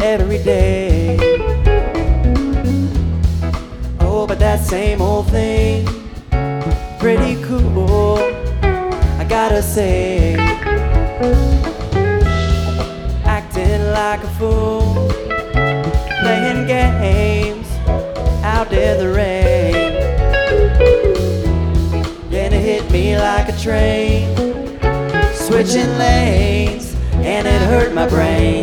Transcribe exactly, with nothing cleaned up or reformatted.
every day. Oh, but that same old thing, pretty cool, I gotta say. Acting like a fool, playing games out in the rain. Then it hit me like a train, switching lanes, and it hurt my brain.